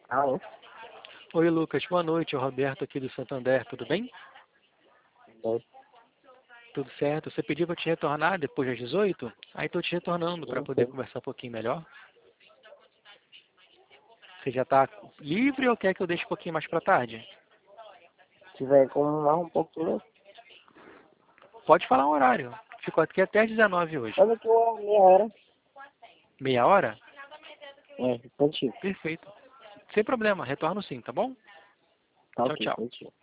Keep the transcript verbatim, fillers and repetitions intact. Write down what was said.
Alô? Oi, Lucas. Boa noite. É o Roberto aqui do Santander. Tudo bem? Oi, Tudo certo. Você pediu para te retornar depois das dezoito? Aí estou te retornando para sim, poder sim. conversar um pouquinho melhor. Você já está livre ou quer que eu deixe um pouquinho mais para tarde? Se tiver como mais um pouquinho, Pode falar um horário. Fico aqui até às dezenove hoje. olha que uma meia hora. Meia hora? É, contigo. Perfeito. Sem problema. Retorno sim, tá bom? Tá Tchau, ok, tchau. contigo.